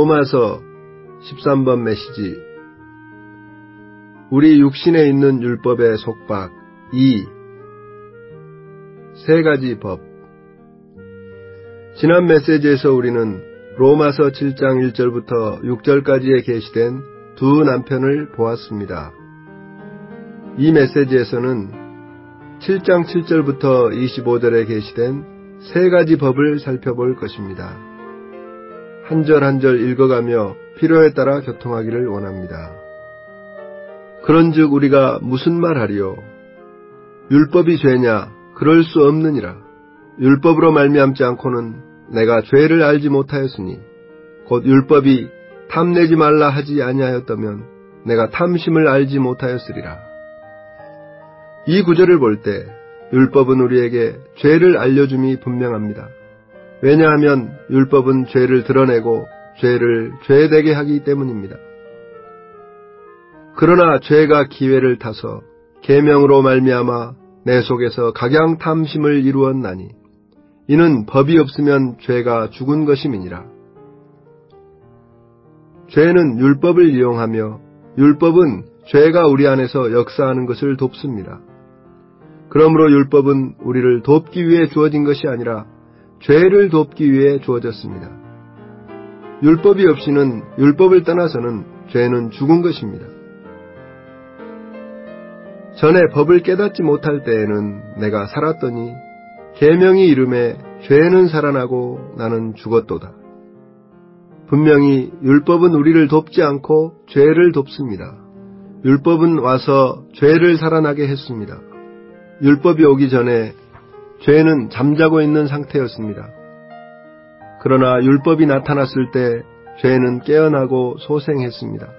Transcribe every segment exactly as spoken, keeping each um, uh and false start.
로마서 십삼 번 메시지. 우리 육신에 있는 율법의 속박 이. 세 가지 법. 지난 메시지에서 우리는 로마서 칠 장 일 절부터 육 절까지에 게시된 두 남편을 보았습니다. 이 메시지에서는 칠 장 칠 절부터 이십오 절에 게시된 세 가지 법을 살펴볼 것입니다. 한 절 한 절 읽어가며 필요에 따라 교통하기를 원합니다. 그런즉 우리가 무슨 말하리요? 율법이 죄냐? 그럴 수 없느니라. 율법으로 말미암지 않고는 내가 죄를 알지 못하였으니 곧 율법이 탐내지 말라 하지 아니하였다면 내가 탐심을 알지 못하였으리라. 이 구절을 볼 때 율법은 우리에게 죄를 알려줌이 분명합니다. 왜냐하면 율법은 죄를 드러내고 죄를 죄되게 하기 때문입니다. 그러나 죄가 기회를 타서 계명으로 말미암아 내 속에서 각양 탐심을 이루었나니 이는 법이 없으면 죄가 죽은 것임이니라. 죄는 율법을 이용하며 율법은 죄가 우리 안에서 역사하는 것을 돕습니다. 그러므로 율법은 우리를 돕기 위해 주어진 것이 아니라 죄를 돕기 위해 주어졌습니다. 율법이 없이는 율법을 떠나서는 죄는 죽은 것입니다. 전에 법을 깨닫지 못할 때에는 내가 살았더니 계명이 이름에 죄는 살아나고 나는 죽었도다. 분명히 율법은 우리를 돕지 않고 죄를 돕습니다. 율법은 와서 죄를 살아나게 했습니다. 율법이 오기 전에 죄는 잠자고 있는 상태였습니다. 그러나 율법이 나타났을 때 죄는 깨어나고 소생했습니다.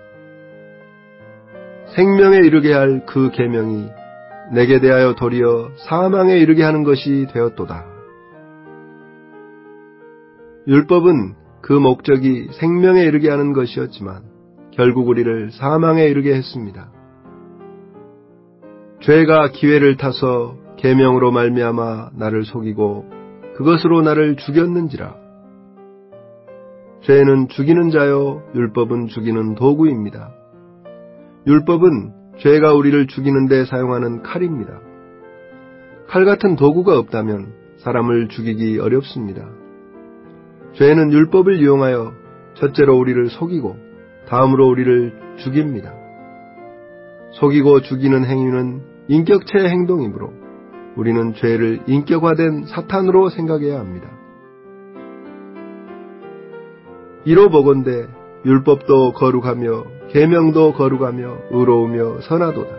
생명에 이르게 할 그 계명이 내게 대하여 도리어 사망에 이르게 하는 것이 되었도다. 율법은 그 목적이 생명에 이르게 하는 것이었지만 결국 우리를 사망에 이르게 했습니다. 죄가 기회를 타서 계명으로 말미암아 나를 속이고 그것으로 나를 죽였는지라. 죄는 죽이는 자요 율법은 죽이는 도구입니다. 율법은 죄가 우리를 죽이는 데 사용하는 칼입니다. 칼 같은 도구가 없다면 사람을 죽이기 어렵습니다. 죄는 율법을 이용하여 첫째로 우리를 속이고 다음으로 우리를 죽입니다. 속이고 죽이는 행위는 인격체의 행동이므로 우리는 죄를 인격화된 사탄으로 생각해야 합니다. 이로 보건대 율법도 거룩하며 계명도 거룩하며 의로우며 선하도다.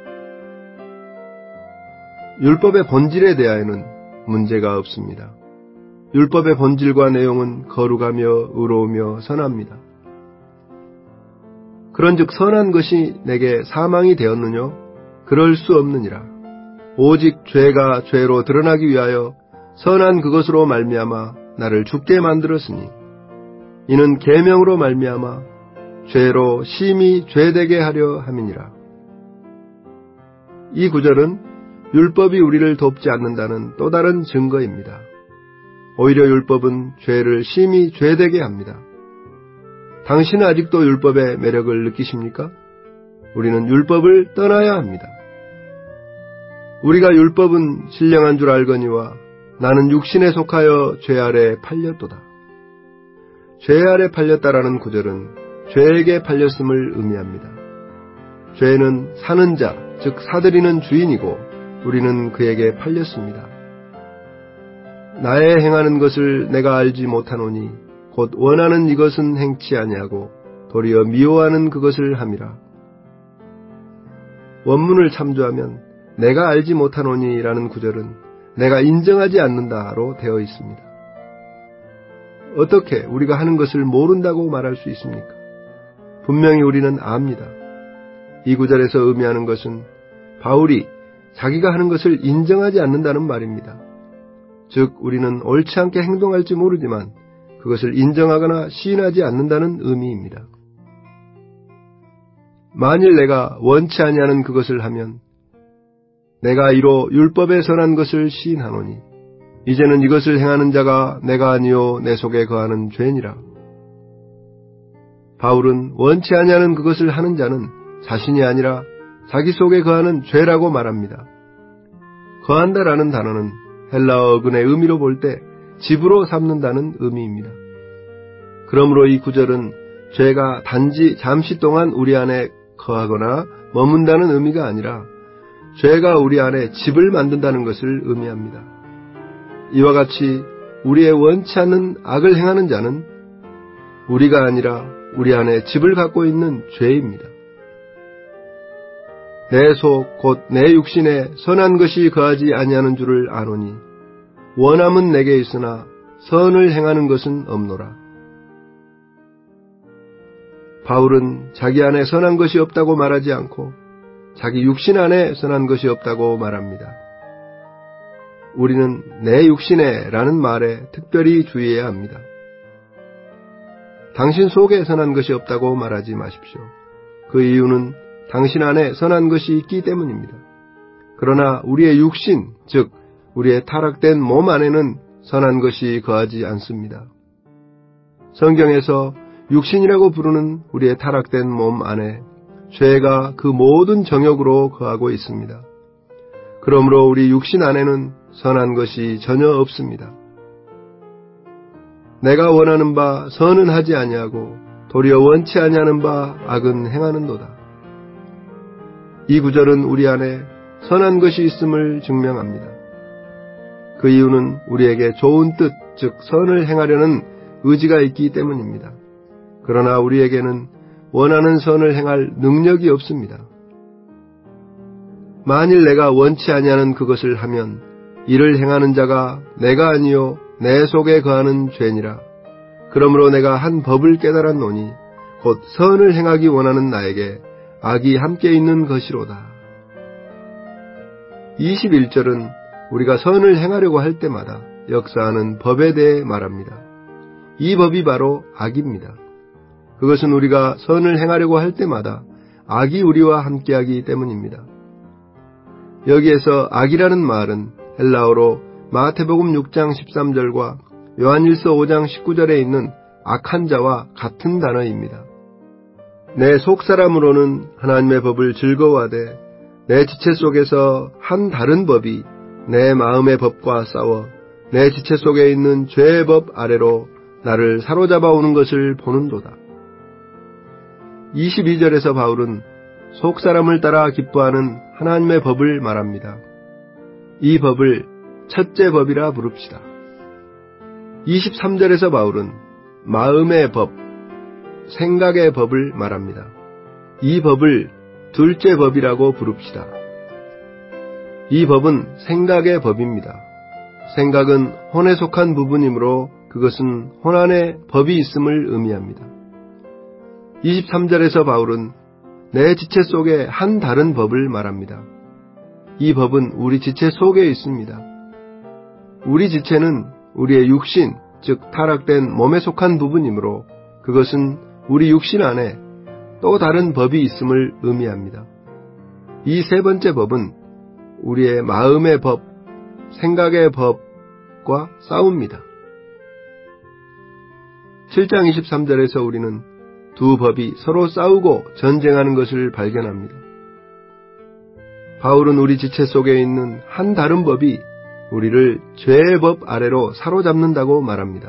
율법의 본질에 대하여는 문제가 없습니다. 율법의 본질과 내용은 거룩하며 의로우며 선합니다. 그런즉 선한 것이 내게 사망이 되었느냐? 그럴 수 없느니라. 오직 죄가 죄로 드러나기 위하여 선한 그것으로 말미암아 나를 죽게 만들었으니 이는 계명으로 말미암아 죄로 심히 죄되게 하려 함이니라. 이 구절은 율법이 우리를 돕지 않는다는 또 다른 증거입니다. 오히려 율법은 죄를 심히 죄되게 합니다. 당신은 아직도 율법의 매력을 느끼십니까? 우리는 율법을 떠나야 합니다. 우리가 율법은 신령한 줄 알거니와 나는 육신에 속하여 죄 아래 팔렸도다. 죄 아래 팔렸다라는 구절은 죄에게 팔렸음을 의미합니다. 죄는 사는 자, 즉 사들이는 주인이고 우리는 그에게 팔렸습니다. 나의 행하는 것을 내가 알지 못하노니 곧 원하는 이것은 행치 아니하고 도리어 미워하는 그것을 함이라. 원문을 참조하면 내가 알지 못하노니 라는 구절은 내가 인정하지 않는다로 되어 있습니다. 어떻게 우리가 하는 것을 모른다고 말할 수 있습니까? 분명히 우리는 압니다. 이 구절에서 의미하는 것은 바울이 자기가 하는 것을 인정하지 않는다는 말입니다. 즉 우리는 옳지 않게 행동할지 모르지만 그것을 인정하거나 시인하지 않는다는 의미입니다. 만일 내가 원치 아니하는 그것을 하면 내가 이로 율법에 선한 것을 시인하노니 이제는 이것을 행하는 자가 내가 아니요 내 속에 거하는 죄니라. 바울은 원치 아니하는 그것을 하는 자는 자신이 아니라 자기 속에 거하는 죄라고 말합니다. 거한다라는 단어는 헬라어 어근의 의미로 볼 때 집으로 삼는다는 의미입니다. 그러므로 이 구절은 죄가 단지 잠시 동안 우리 안에 거하거나 머문다는 의미가 아니라 죄가 우리 안에 집을 만든다는 것을 의미합니다. 이와 같이 우리의 원치 않는 악을 행하는 자는 우리가 아니라 우리 안에 집을 갖고 있는 죄입니다. 내 속 곧 내 육신에 선한 것이 거하지 아니하는 줄을 아노니 원함은 내게 있으나 선을 행하는 것은 없노라. 바울은 자기 안에 선한 것이 없다고 말하지 않고 자기 육신 안에 선한 것이 없다고 말합니다. 우리는 내 육신에 라는 말에 특별히 주의해야 합니다. 당신 속에 선한 것이 없다고 말하지 마십시오. 그 이유는 당신 안에 선한 것이 있기 때문입니다. 그러나 우리의 육신, 즉 우리의 타락된 몸 안에는 선한 것이 거하지 않습니다. 성경에서 육신이라고 부르는 우리의 타락된 몸 안에 죄가 그 모든 정욕으로 거하고 있습니다. 그러므로 우리 육신 안에는 선한 것이 전혀 없습니다. 내가 원하는 바 선은 하지 아니하고 도리어 원치 아니하는 바 악은 행하는도다. 이 구절은 우리 안에 선한 것이 있음을 증명합니다. 그 이유는 우리에게 좋은 뜻, 즉 선을 행하려는 의지가 있기 때문입니다. 그러나 우리에게는 원하는 선을 행할 능력이 없습니다. 만일 내가 원치 아니하는 그것을 하면 이를 행하는 자가 내가 아니요 내 속에 거하는 죄니라. 그러므로 내가 한 법을 깨달았노니 곧 선을 행하기 원하는 나에게 악이 함께 있는 것이로다. 이십일 절은 우리가 선을 행하려고 할 때마다 역사하는 법에 대해 말합니다. 이 법이 바로 악입니다. 그것은 우리가 선을 행하려고 할 때마다 악이 우리와 함께하기 때문입니다. 여기에서 악이라는 말은 헬라어로 마태복음 육 장 십삼 절과 요한일서 오 장 십구 절에 있는 악한 자와 같은 단어입니다. 내 속사람으로는 하나님의 법을 즐거워하되 내 지체 속에서 한 다른 법이 내 마음의 법과 싸워 내 지체 속에 있는 죄의 법 아래로 나를 사로잡아 오는 것을 보는도다. 이십이 절에서 바울은 속사람을 따라 기뻐하는 하나님의 법을 말합니다. 이 법을 첫째 법이라 부릅시다. 이십삼 절에서 바울은 마음의 법, 생각의 법을 말합니다. 이 법을 둘째 법이라고 부릅시다. 이 법은 생각의 법입니다. 생각은 혼에 속한 부분이므로 그것은 혼 안에 법이 있음을 의미합니다. 이십삼 절에서 바울은 내 지체 속에 한 다른 법을 말합니다. 이 법은 우리 지체 속에 있습니다. 우리 지체는 우리의 육신, 즉 타락된 몸에 속한 부분이므로 그것은 우리 육신 안에 또 다른 법이 있음을 의미합니다. 이 세 번째 법은 우리의 마음의 법, 생각의 법과 싸웁니다. 칠 장 이십삼 절에서 우리는 두 법이 서로 싸우고 전쟁하는 것을 발견합니다. 바울은 우리 지체 속에 있는 한 다른 법이 우리를 죄의 법 아래로 사로잡는다고 말합니다.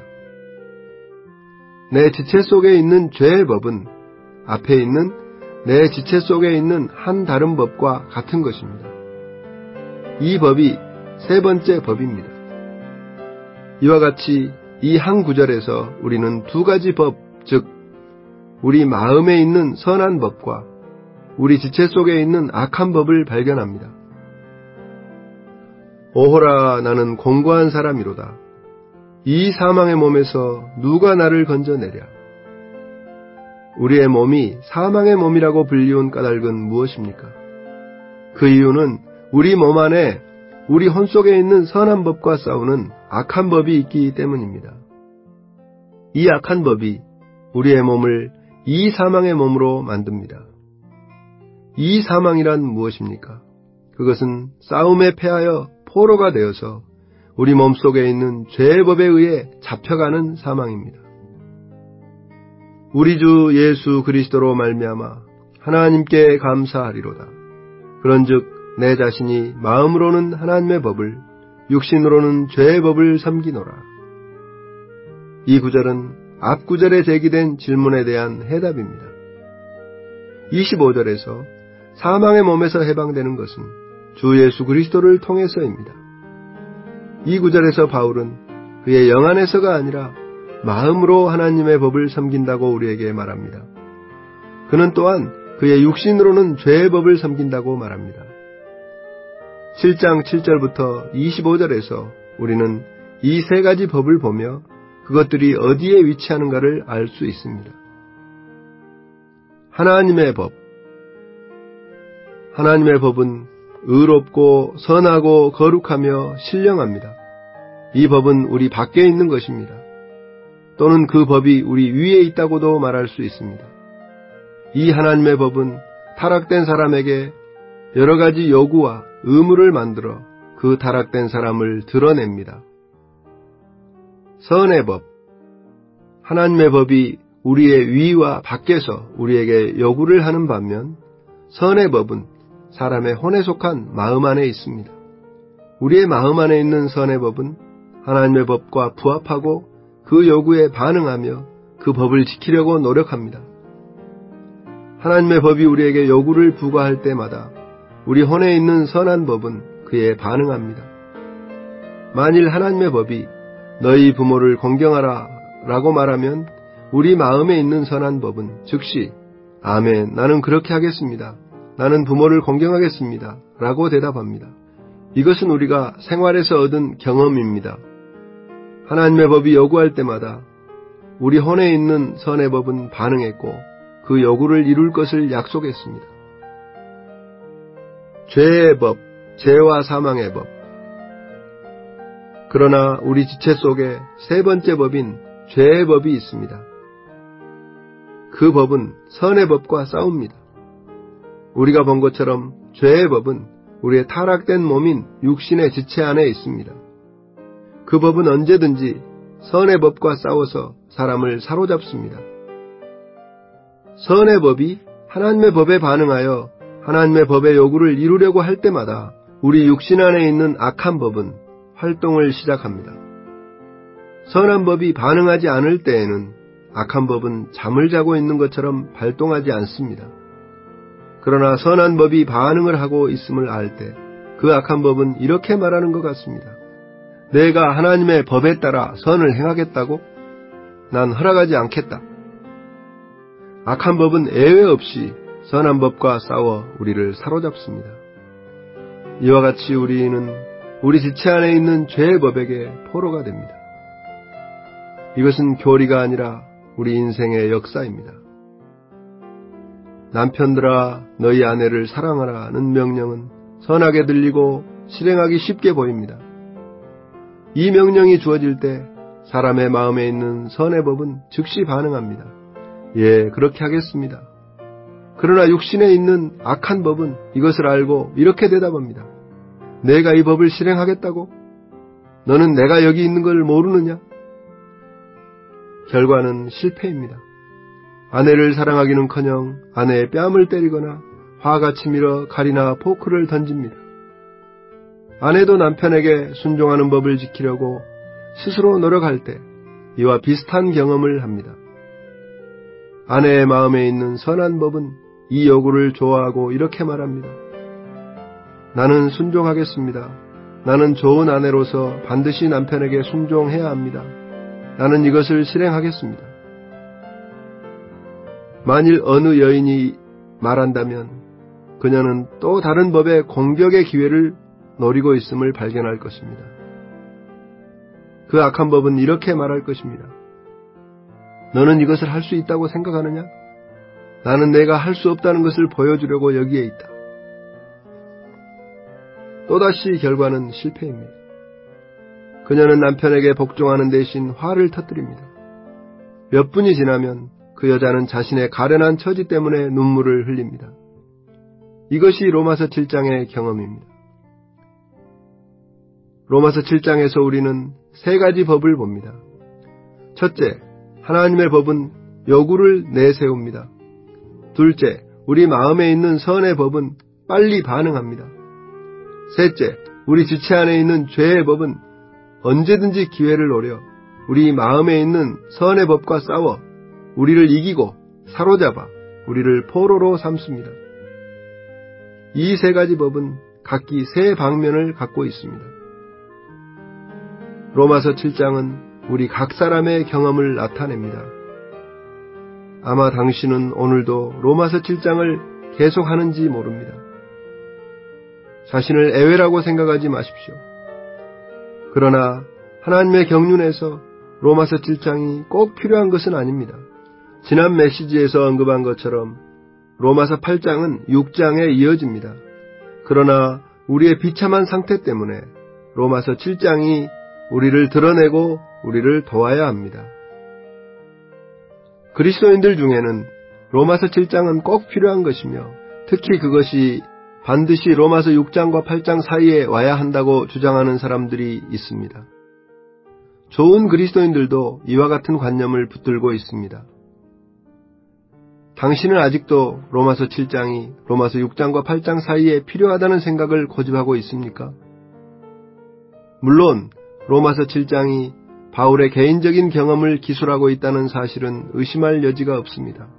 내 지체 속에 있는 죄의 법은 앞에 있는 내 지체 속에 있는 한 다른 법과 같은 것입니다. 이 법이 세 번째 법입니다. 이와 같이 이 한 구절에서 우리는 두 가지 법, 즉 우리 마음에 있는 선한 법과 우리 지체 속에 있는 악한 법을 발견합니다. 오호라, 나는 공고한 사람이로다. 이 사망의 몸에서 누가 나를 건져내랴. 우리의 몸이 사망의 몸이라고 불리운 까닭은 무엇입니까? 그 이유는 우리 몸 안에 우리 혼 속에 있는 선한 법과 싸우는 악한 법이 있기 때문입니다. 이 악한 법이 우리의 몸을 이 사망의 몸으로 만듭니다. 이 사망이란 무엇입니까? 그것은 싸움에 패하여 포로가 되어서 우리 몸속에 있는 죄의 법에 의해 잡혀가는 사망입니다. 우리 주 예수 그리스도로 말미암아 하나님께 감사하리로다. 그런즉 내 자신이 마음으로는 하나님의 법을, 육신으로는 죄의 법을 섬기노라. 이 구절은 앞 구절에 제기된 질문에 대한 해답입니다. 이십오 절에서 사망의 몸에서 해방되는 것은 주 예수 그리스도를 통해서입니다. 이 구절에서 바울은 그의 영 안에서가 아니라 마음으로 하나님의 법을 섬긴다고 우리에게 말합니다. 그는 또한 그의 육신으로는 죄의 법을 섬긴다고 말합니다. 칠 장 칠 절부터 이십오 절에서 우리는 이 세 가지 법을 보며 그것들이 어디에 위치하는가를 알 수 있습니다. 하나님의 법. 하나님의 법은 의롭고 선하고 거룩하며 신령합니다. 이 법은 우리 밖에 있는 것입니다. 또는 그 법이 우리 위에 있다고도 말할 수 있습니다. 이 하나님의 법은 타락된 사람에게 여러 가지 요구와 의무를 만들어 그 타락된 사람을 드러냅니다. 선의 법. 하나님의 법이 우리의 위와 밖에서 우리에게 요구를 하는 반면 선의 법은 사람의 혼에 속한 마음 안에 있습니다. 우리의 마음 안에 있는 선의 법은 하나님의 법과 부합하고 그 요구에 반응하며 그 법을 지키려고 노력합니다. 하나님의 법이 우리에게 요구를 부과할 때마다 우리 혼에 있는 선한 법은 그에 반응합니다. 만일 하나님의 법이 너희 부모를 공경하라 라고 말하면 우리 마음에 있는 선한 법은 즉시 아멘, 나는 그렇게 하겠습니다. 나는 부모를 공경하겠습니다. 라고 대답합니다. 이것은 우리가 생활에서 얻은 경험입니다. 하나님의 법이 요구할 때마다 우리 혼에 있는 선의 법은 반응했고 그 요구를 이룰 것을 약속했습니다. 죄의 법, 죄와 사망의 법. 그러나 우리 지체 속에 세 번째 법인 죄의 법이 있습니다. 그 법은 선의 법과 싸웁니다. 우리가 본 것처럼 죄의 법은 우리의 타락된 몸인 육신의 지체 안에 있습니다. 그 법은 언제든지 선의 법과 싸워서 사람을 사로잡습니다. 선의 법이 하나님의 법에 반응하여 하나님의 법의 요구를 이루려고 할 때마다 우리 육신 안에 있는 악한 법은 활동을 시작합니다. 선한 법이 반응하지 않을 때에는 악한 법은 잠을 자고 있는 것처럼 발동하지 않습니다. 그러나 선한 법이 반응을 하고 있음을 알 때 그 악한 법은 이렇게 말하는 것 같습니다. 내가 하나님의 법에 따라 선을 행하겠다고? 난 허락하지 않겠다. 악한 법은 예외 없이 선한 법과 싸워 우리를 사로잡습니다. 이와 같이 우리는 우리 지체 안에 있는 죄의 법에게 포로가 됩니다. 이것은 교리가 아니라 우리 인생의 역사입니다. 남편들아 너희 아내를 사랑하라는 명령은 선하게 들리고 실행하기 쉽게 보입니다. 이 명령이 주어질 때 사람의 마음에 있는 선의 법은 즉시 반응합니다. 예, 그렇게 하겠습니다. 그러나 육신에 있는 악한 법은 이것을 알고 이렇게 대답합니다. 내가 이 법을 실행하겠다고? 너는 내가 여기 있는 걸 모르느냐? 결과는 실패입니다. 아내를 사랑하기는커녕 아내의 뺨을 때리거나 화가 치밀어 칼이나 포크를 던집니다. 아내도 남편에게 순종하는 법을 지키려고 스스로 노력할 때 이와 비슷한 경험을 합니다. 아내의 마음에 있는 선한 법은 이 요구를 좋아하고 이렇게 말합니다. 나는 순종하겠습니다. 나는 좋은 아내로서 반드시 남편에게 순종해야 합니다. 나는 이것을 실행하겠습니다. 만일 어느 여인이 말한다면 그녀는 또 다른 법의 공격의 기회를 노리고 있음을 발견할 것입니다. 그 악한 법은 이렇게 말할 것입니다. 너는 이것을 할 수 있다고 생각하느냐? 나는 내가 할 수 없다는 것을 보여주려고 여기에 있다. 또다시 결과는 실패입니다. 그녀는 남편에게 복종하는 대신 화를 터뜨립니다. 몇 분이 지나면 그 여자는 자신의 가련한 처지 때문에 눈물을 흘립니다. 이것이 로마서 칠 장의 경험입니다. 로마서 칠 장에서 우리는 세 가지 법을 봅니다. 첫째, 하나님의 법은 요구를 내세웁니다. 둘째, 우리 마음에 있는 선의 법은 빨리 반응합니다. 셋째, 우리 지체 안에 있는 죄의 법은 언제든지 기회를 노려 우리 마음에 있는 선의 법과 싸워 우리를 이기고 사로잡아 우리를 포로로 삼습니다. 이 세 가지 법은 각기 세 방면을 갖고 있습니다. 로마서 칠 장은 우리 각 사람의 경험을 나타냅니다. 아마 당신은 오늘도 로마서 칠 장을 계속하는지 모릅니다. 자신을 애외라고 생각하지 마십시오. 그러나 하나님의 경륜에서 로마서 칠 장이 꼭 필요한 것은 아닙니다. 지난 메시지에서 언급한 것처럼 로마서 팔 장은 육 장에 이어집니다. 그러나 우리의 비참한 상태 때문에 로마서 칠 장이 우리를 드러내고 우리를 도와야 합니다. 그리스도인들 중에는 로마서 칠 장은 꼭 필요한 것이며 특히 그것이 반드시 로마서 육 장과 팔 장 사이에 와야 한다고 주장하는 사람들이 있습니다. 좋은 그리스도인들도 이와 같은 관념을 붙들고 있습니다. 당신은 아직도 로마서 칠 장이 로마서 육 장과 팔 장 사이에 필요하다는 생각을 고집하고 있습니까? 물론 로마서 칠 장이 바울의 개인적인 경험을 기술하고 있다는 사실은 의심할 여지가 없습니다.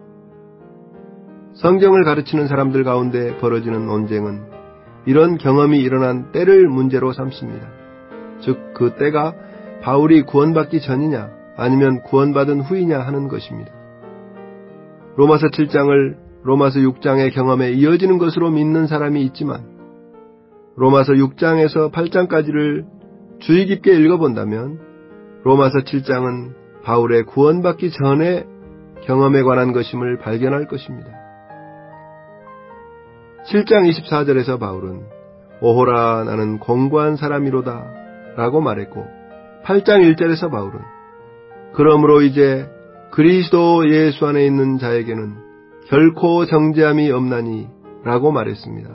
성경을 가르치는 사람들 가운데 벌어지는 논쟁은 이런 경험이 일어난 때를 문제로 삼습니다. 즉, 그 때가 바울이 구원받기 전이냐 아니면 구원받은 후이냐 하는 것입니다. 로마서 칠 장을 로마서 육 장의 경험에 이어지는 것으로 믿는 사람이 있지만 로마서 육 장에서 팔 장까지를 주의 깊게 읽어본다면 로마서 칠 장은 바울의 구원받기 전의 경험에 관한 것임을 발견할 것입니다. 칠 장 이십사 절에서 바울은 오호라 나는 공고한 사람이로다 라고 말했고 팔 장 일 절에서 바울은 그러므로 이제 그리스도 예수 안에 있는 자에게는 결코 정죄함이 없나니 라고 말했습니다.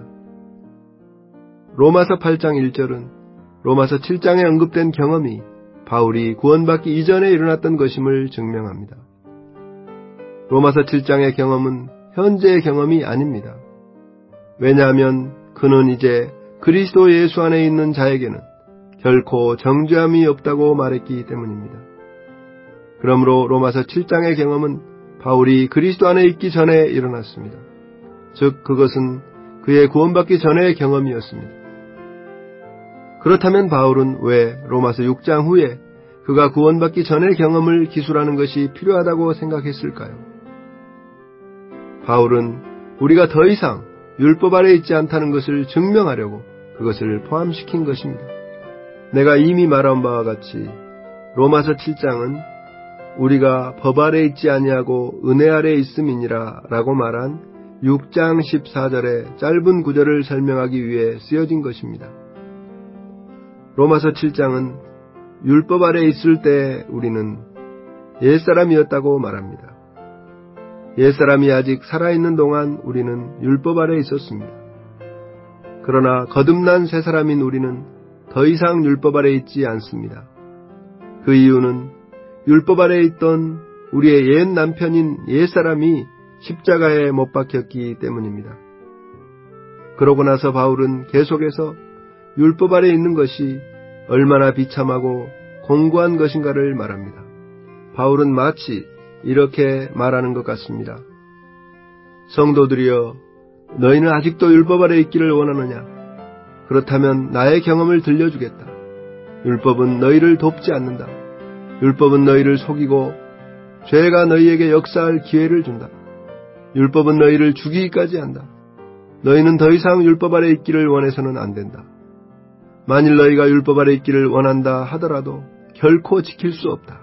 로마서 팔 장 일 절은 로마서 칠 장에 언급된 경험이 바울이 구원받기 이전에 일어났던 것임을 증명합니다. 로마서 칠 장의 경험은 현재의 경험이 아닙니다. 왜냐하면 그는 이제 그리스도 예수 안에 있는 자에게는 결코 정죄함이 없다고 말했기 때문입니다. 그러므로 로마서 칠 장의 경험은 바울이 그리스도 안에 있기 전에 일어났습니다. 즉 그것은 그의 구원받기 전의 경험이었습니다. 그렇다면 바울은 왜 로마서 육 장 후에 그가 구원받기 전의 경험을 기술하는 것이 필요하다고 생각했을까요? 바울은 우리가 더 이상 율법 아래 있지 않다는 것을 증명하려고 그것을 포함시킨 것입니다. 내가 이미 말한 바와 같이 로마서 칠 장은 우리가 법 아래 있지 아니하고 은혜 아래 있음이니라 라고 말한 육 장 십사 절의 짧은 구절을 설명하기 위해 쓰여진 것입니다. 로마서 칠 장은 율법 아래 있을 때 우리는 옛사람이었다고 말합니다. 옛사람이 아직 살아있는 동안 우리는 율법 아래 있었습니다. 그러나 거듭난 새 사람인 우리는 더 이상 율법 아래 있지 않습니다. 그 이유는 율법 아래 있던 우리의 옛 남편인 옛사람이 십자가에 못 박혔기 때문입니다. 그러고 나서 바울은 계속해서 율법 아래 있는 것이 얼마나 비참하고 공고한 것인가를 말합니다. 바울은 마치 이렇게 말하는 것 같습니다. 성도들이여, 너희는 아직도 율법 아래 있기를 원하느냐? 그렇다면 나의 경험을 들려주겠다. 율법은 너희를 돕지 않는다. 율법은 너희를 속이고 죄가 너희에게 역사할 기회를 준다. 율법은 너희를 죽이기까지 한다. 너희는 더 이상 율법 아래 있기를 원해서는 안 된다. 만일 너희가 율법 아래 있기를 원한다 하더라도 결코 지킬 수 없다.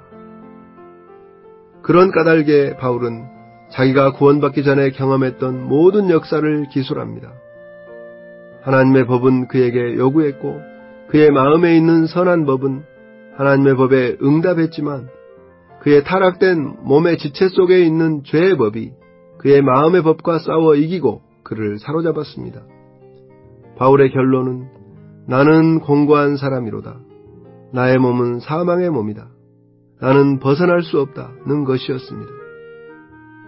그런 까닭에 바울은 자기가 구원받기 전에 경험했던 모든 역사를 기술합니다. 하나님의 법은 그에게 요구했고 그의 마음에 있는 선한 법은 하나님의 법에 응답했지만 그의 타락된 몸의 지체 속에 있는 죄의 법이 그의 마음의 법과 싸워 이기고 그를 사로잡았습니다. 바울의 결론은 나는 공고한 사람이로다. 나의 몸은 사망의 몸이다. 나는 벗어날 수 없다는 것이었습니다.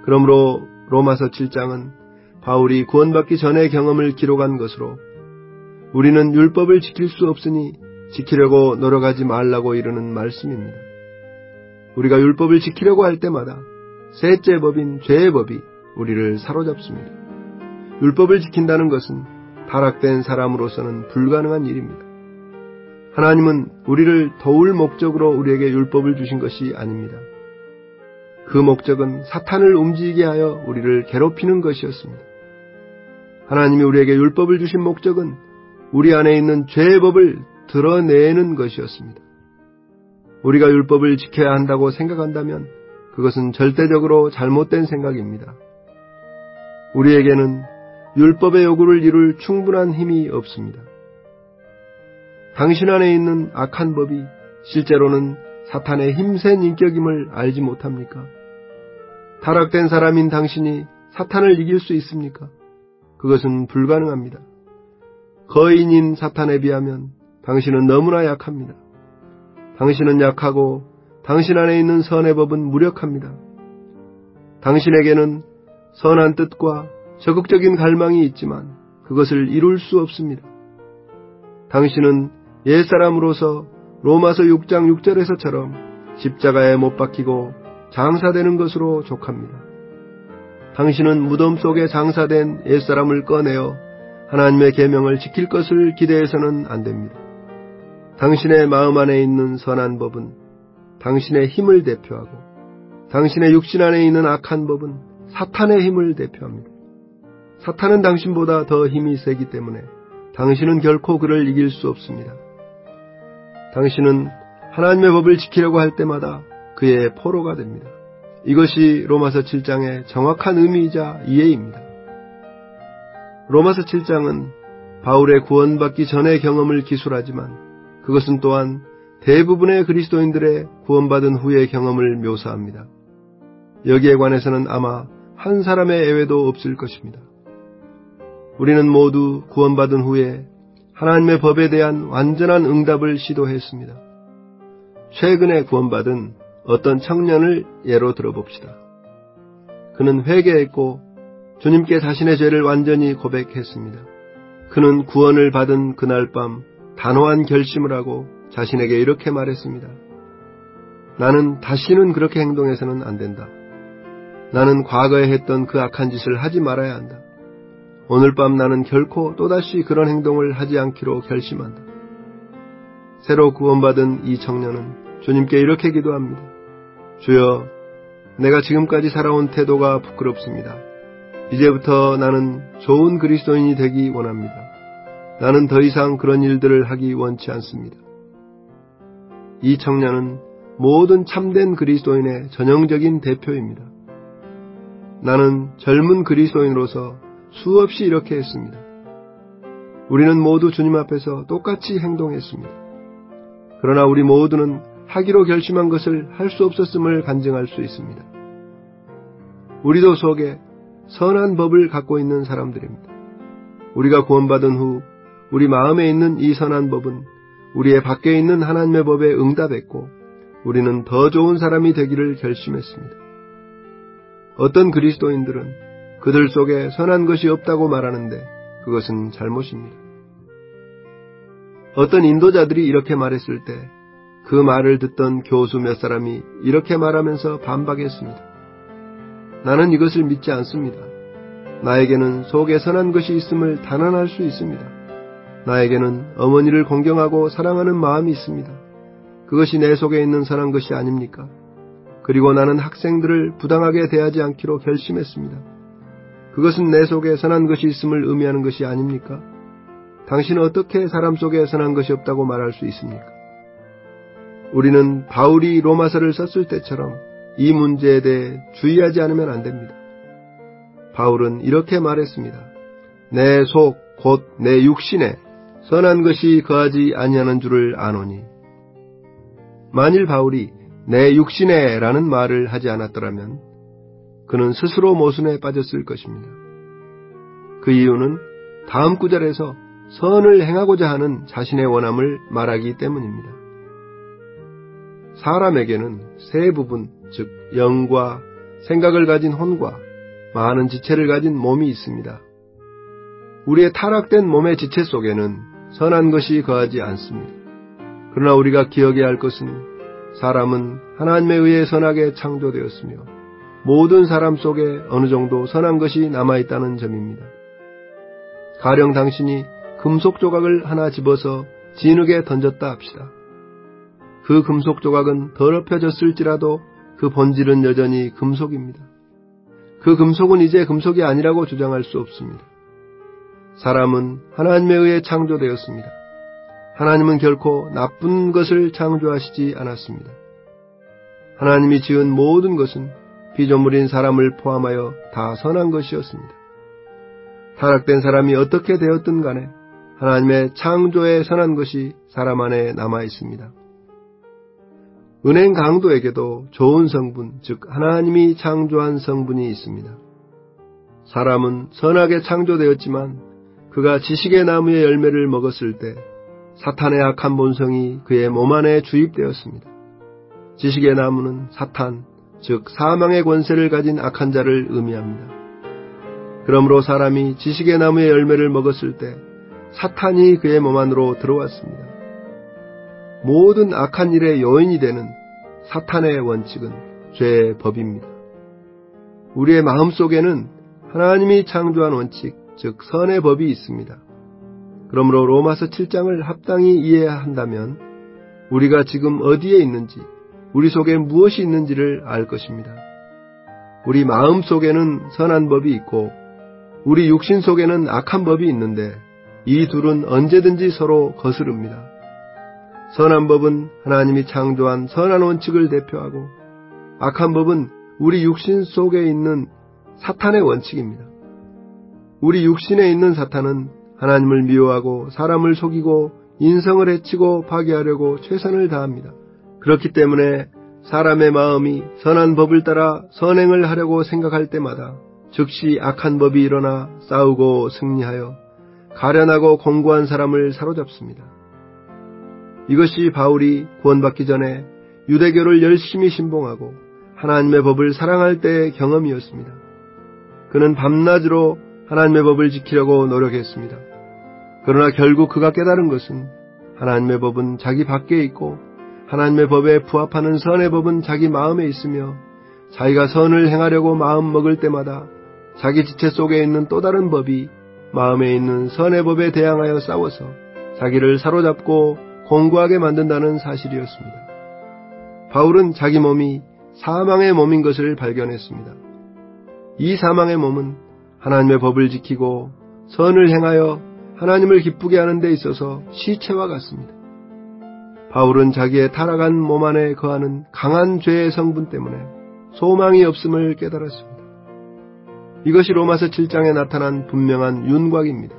그러므로 로마서 칠 장은 바울이 구원받기 전의 경험을 기록한 것으로 우리는 율법을 지킬 수 없으니 지키려고 노력하지 말라고 이르는 말씀입니다. 우리가 율법을 지키려고 할 때마다 셋째 법인 죄의 법이 우리를 사로잡습니다. 율법을 지킨다는 것은 타락된 사람으로서는 불가능한 일입니다. 하나님은 우리를 도울 목적으로 우리에게 율법을 주신 것이 아닙니다. 그 목적은 사탄을 움직이게 하여 우리를 괴롭히는 것이었습니다. 하나님이 우리에게 율법을 주신 목적은 우리 안에 있는 죄의 법을 드러내는 것이었습니다. 우리가 율법을 지켜야 한다고 생각한다면 그것은 절대적으로 잘못된 생각입니다. 우리에게는 율법의 요구를 이룰 충분한 힘이 없습니다. 당신 안에 있는 악한 법이 실제로는 사탄의 힘센 인격임을 알지 못합니까? 타락된 사람인 당신이 사탄을 이길 수 있습니까? 그것은 불가능합니다. 거인인 사탄에 비하면 당신은 너무나 약합니다. 당신은 약하고 당신 안에 있는 선의 법은 무력합니다. 당신에게는 선한 뜻과 적극적인 갈망이 있지만 그것을 이룰 수 없습니다. 당신은 옛사람으로서 로마서 육 장 육 절에서처럼 십자가에 못 박히고 장사되는 것으로 족합니다. 당신은 무덤 속에 장사된 옛사람을 꺼내어 하나님의 계명을 지킬 것을 기대해서는 안 됩니다. 당신의 마음 안에 있는 선한 법은 당신의 힘을 대표하고 당신의 육신 안에 있는 악한 법은 사탄의 힘을 대표합니다. 사탄은 당신보다 더 힘이 세기 때문에 당신은 결코 그를 이길 수 없습니다. 당신은 하나님의 법을 지키려고 할 때마다 그의 포로가 됩니다. 이것이 로마서 칠 장의 정확한 의미이자 이해입니다. 로마서 칠 장은 바울의 구원받기 전의 경험을 기술하지만 그것은 또한 대부분의 그리스도인들의 구원받은 후의 경험을 묘사합니다. 여기에 관해서는 아마 한 사람의 예외도 없을 것입니다. 우리는 모두 구원받은 후에 하나님의 법에 대한 완전한 응답을 시도했습니다. 최근에 구원받은 어떤 청년을 예로 들어봅시다. 그는 회개했고 주님께 자신의 죄를 완전히 고백했습니다. 그는 구원을 받은 그날 밤 단호한 결심을 하고 자신에게 이렇게 말했습니다. 나는 다시는 그렇게 행동해서는 안 된다. 나는 과거에 했던 그 악한 짓을 하지 말아야 한다. 오늘 밤 나는 결코 또다시 그런 행동을 하지 않기로 결심한다. 새로 구원받은 이 청년은 주님께 이렇게 기도합니다. 주여, 내가 지금까지 살아온 태도가 부끄럽습니다. 이제부터 나는 좋은 그리스도인이 되기 원합니다. 나는 더 이상 그런 일들을 하기 원치 않습니다. 이 청년은 모든 참된 그리스도인의 전형적인 대표입니다. 나는 젊은 그리스도인으로서 수없이 이렇게 했습니다. 우리는 모두 주님 앞에서 똑같이 행동했습니다. 그러나 우리 모두는 하기로 결심한 것을 할 수 없었음을 간증할 수 있습니다. 우리도 속에 선한 법을 갖고 있는 사람들입니다. 우리가 구원받은 후 우리 마음에 있는 이 선한 법은 우리의 밖에 있는 하나님의 법에 응답했고 우리는 더 좋은 사람이 되기를 결심했습니다. 어떤 그리스도인들은 그들 속에 선한 것이 없다고 말하는데 그것은 잘못입니다. 어떤 인도자들이 이렇게 말했을 때 그 말을 듣던 교수 몇 사람이 이렇게 말하면서 반박했습니다. 나는 이것을 믿지 않습니다. 나에게는 속에 선한 것이 있음을 단언할 수 있습니다. 나에게는 어머니를 공경하고 사랑하는 마음이 있습니다. 그것이 내 속에 있는 선한 것이 아닙니까? 그리고 나는 학생들을 부당하게 대하지 않기로 결심했습니다. 그것은 내 속에 선한 것이 있음을 의미하는 것이 아닙니까? 당신은 어떻게 사람 속에 선한 것이 없다고 말할 수 있습니까? 우리는 바울이 로마서를 썼을 때처럼 이 문제에 대해 주의하지 않으면 안 됩니다. 바울은 이렇게 말했습니다. 내 속 곧 내 육신에 선한 것이 거하지 아니하는 줄을 아노니. 만일 바울이 내 육신에 라는 말을 하지 않았더라면 그는 스스로 모순에 빠졌을 것입니다. 그 이유는 다음 구절에서 선을 행하고자 하는 자신의 원함을 말하기 때문입니다. 사람에게는 세 부분, 즉 영과 생각을 가진 혼과 많은 지체를 가진 몸이 있습니다. 우리의 타락된 몸의 지체 속에는 선한 것이 거하지 않습니다. 그러나 우리가 기억해야 할 것은 사람은 하나님에 의해 선하게 창조되었으며 모든 사람 속에 어느 정도 선한 것이 남아있다는 점입니다. 가령 당신이 금속 조각을 하나 집어서 진흙에 던졌다 합시다. 그 금속 조각은 더럽혀졌을지라도 그 본질은 여전히 금속입니다. 그 금속은 이제 금속이 아니라고 주장할 수 없습니다. 사람은 하나님에 의해 창조되었습니다. 하나님은 결코 나쁜 것을 창조하시지 않았습니다. 하나님이 지은 모든 것은 피조물인 사람을 포함하여 다 선한 것이었습니다. 타락된 사람이 어떻게 되었든 간에 하나님의 창조에 선한 것이 사람 안에 남아 있습니다. 은행 강도에게도 좋은 성분, 즉 하나님이 창조한 성분이 있습니다. 사람은 선하게 창조되었지만 그가 지식의 나무의 열매를 먹었을 때 사탄의 악한 본성이 그의 몸 안에 주입되었습니다. 지식의 나무는 사탄, 즉 사망의 권세를 가진 악한 자를 의미합니다. 그러므로 사람이 지식의 나무의 열매를 먹었을 때 사탄이 그의 몸 안으로 들어왔습니다. 모든 악한 일의 요인이 되는 사탄의 원칙은 죄의 법입니다. 우리의 마음속에는 하나님이 창조한 원칙, 즉 선의 법이 있습니다. 그러므로 로마서 칠 장을 합당히 이해한다면 우리가 지금 어디에 있는지, 우리 속에 무엇이 있는지를 알 것입니다. 우리 마음 속에는 선한 법이 있고 우리 육신 속에는 악한 법이 있는데 이 둘은 언제든지 서로 거스릅니다. 선한 법은 하나님이 창조한 선한 원칙을 대표하고 악한 법은 우리 육신 속에 있는 사탄의 원칙입니다. 우리 육신에 있는 사탄은 하나님을 미워하고 사람을 속이고 인성을 해치고 파괴하려고 최선을 다합니다. 그렇기 때문에 사람의 마음이 선한 법을 따라 선행을 하려고 생각할 때마다 즉시 악한 법이 일어나 싸우고 승리하여 가련하고 공고한 사람을 사로잡습니다. 이것이 바울이 구원받기 전에 유대교를 열심히 신봉하고 하나님의 법을 사랑할 때의 경험이었습니다. 그는 밤낮으로 하나님의 법을 지키려고 노력했습니다. 그러나 결국 그가 깨달은 것은 하나님의 법은 자기 밖에 있고 하나님의 법에 부합하는 선의 법은 자기 마음에 있으며 자기가 선을 행하려고 마음 먹을 때마다 자기 지체 속에 있는 또 다른 법이 마음에 있는 선의 법에 대항하여 싸워서 자기를 사로잡고 공고하게 만든다는 사실이었습니다. 바울은 자기 몸이 사망의 몸인 것을 발견했습니다. 이 사망의 몸은 하나님의 법을 지키고 선을 행하여 하나님을 기쁘게 하는 데 있어서 시체와 같습니다. 바울은 자기의 타락한 몸 안에 거하는 강한 죄의 성분 때문에 소망이 없음을 깨달았습니다. 이것이 로마서 칠 장에 나타난 분명한 윤곽입니다.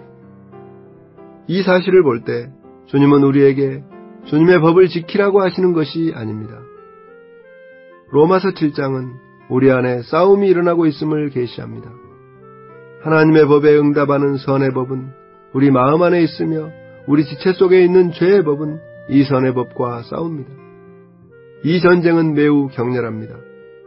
이 사실을 볼 때 주님은 우리에게 주님의 법을 지키라고 하시는 것이 아닙니다. 로마서 칠 장은 우리 안에 싸움이 일어나고 있음을 계시합니다. 하나님의 법에 응답하는 선의 법은 우리 마음 안에 있으며 우리 지체 속에 있는 죄의 법은 이 선의 법과 싸웁니다. 이 전쟁은 매우 격렬합니다.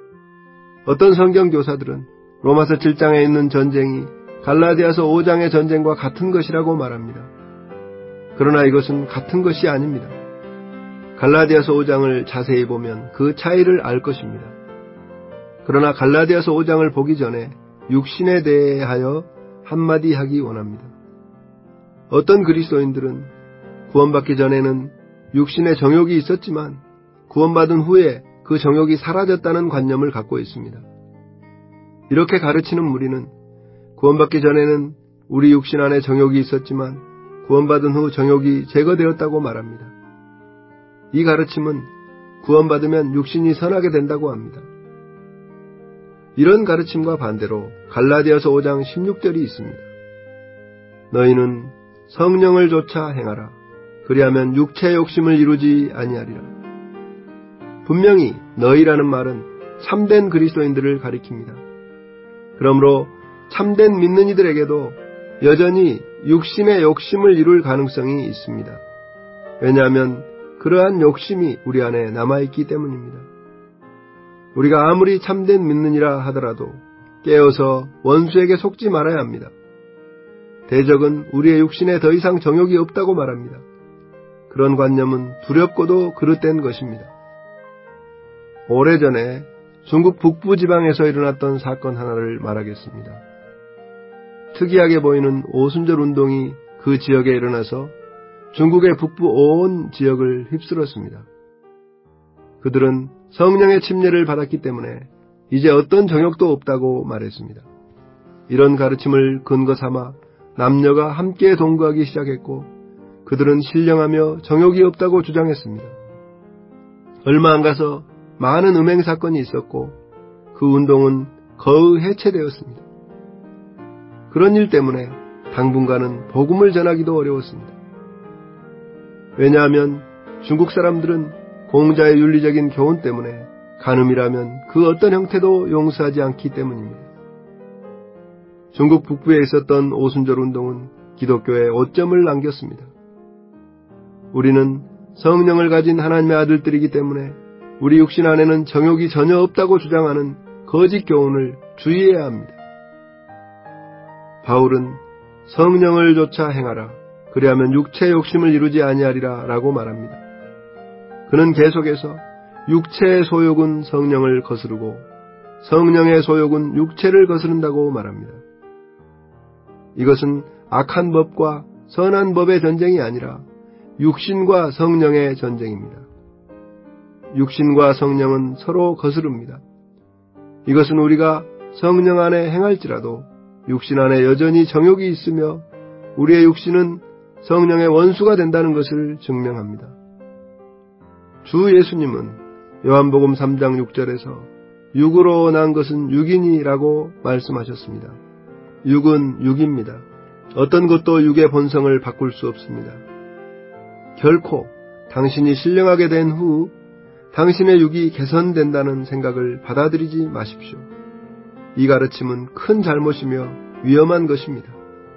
어떤 성경 교사들은 로마서 칠 장에 있는 전쟁이 갈라디아서 오 장의 전쟁과 같은 것이라고 말합니다. 그러나 이것은 같은 것이 아닙니다. 갈라디아서 오 장을 자세히 보면 그 차이를 알 것입니다. 그러나 갈라디아서 오 장을 보기 전에 육신에 대하여 한마디 하기 원합니다. 어떤 그리스도인들은 구원받기 전에는 육신의 정욕이 있었지만 구원받은 후에 그 정욕이 사라졌다는 관념을 갖고 있습니다. 이렇게 가르치는 무리는 구원받기 전에는 우리 육신 안에 정욕이 있었지만 구원받은 후 정욕이 제거되었다고 말합니다. 이 가르침은 구원받으면 육신이 선하게 된다고 합니다. 이런 가르침과 반대로 갈라디아서 오 장 십육 절이 있습니다. 너희는 성령을 좇아 행하라. 그리하면 육체의 욕심을 이루지 아니하리라. 분명히 너희라는 말은 참된 그리스도인들을 가리킵니다. 그러므로 참된 믿는 이들에게도 여전히 육신의 욕심을 이룰 가능성이 있습니다. 왜냐하면 그러한 욕심이 우리 안에 남아있기 때문입니다. 우리가 아무리 참된 믿느니라 하더라도 깨어서 원수에게 속지 말아야 합니다. 대적은 우리의 육신에 더 이상 정욕이 없다고 말합니다. 그런 관념은 두렵고도 그릇된 것입니다. 오래전에 중국 북부 지방에서 일어났던 사건 하나를 말하겠습니다. 특이하게 보이는 오순절 운동이 그 지역에 일어나서 중국의 북부 온 지역을 휩쓸었습니다. 그들은 성령의 침례를 받았기 때문에 이제 어떤 정욕도 없다고 말했습니다. 이런 가르침을 근거 삼아 남녀가 함께 동거하기 시작했고 그들은 신령하며 정욕이 없다고 주장했습니다. 얼마 안 가서 많은 음행 사건이 있었고 그 운동은 거의 해체되었습니다. 그런 일 때문에 당분간은 복음을 전하기도 어려웠습니다. 왜냐하면 중국 사람들은 공자의 윤리적인 교훈 때문에 간음이라면 그 어떤 형태도 용서하지 않기 때문입니다. 중국 북부에 있었던 오순절 운동은 기독교에 오점을 남겼습니다. 우리는 성령을 가진 하나님의 아들들이기 때문에 우리 육신 안에는 정욕이 전혀 없다고 주장하는 거짓 교훈을 주의해야 합니다. 바울은 성령을 조차 행하라. 그리하면 육체의 욕심을 이루지 아니하리라 라고 말합니다. 그는 계속해서 육체의 소욕은 성령을 거스르고 성령의 소욕은 육체를 거스른다고 말합니다. 이것은 악한 법과 선한 법의 전쟁이 아니라 육신과 성령의 전쟁입니다. 육신과 성령은 서로 거스릅니다. 이것은 우리가 성령 안에 행할지라도 육신 안에 여전히 정욕이 있으며 우리의 육신은 성령의 원수가 된다는 것을 증명합니다. 주 예수님은 요한복음 삼 장 육 절에서 육으로 난 것은 육이니라고 말씀하셨습니다. 육은 육입니다. 어떤 것도 육의 본성을 바꿀 수 없습니다. 결코 당신이 신령하게 된 후 당신의 육이 개선된다는 생각을 받아들이지 마십시오. 이 가르침은 큰 잘못이며 위험한 것입니다.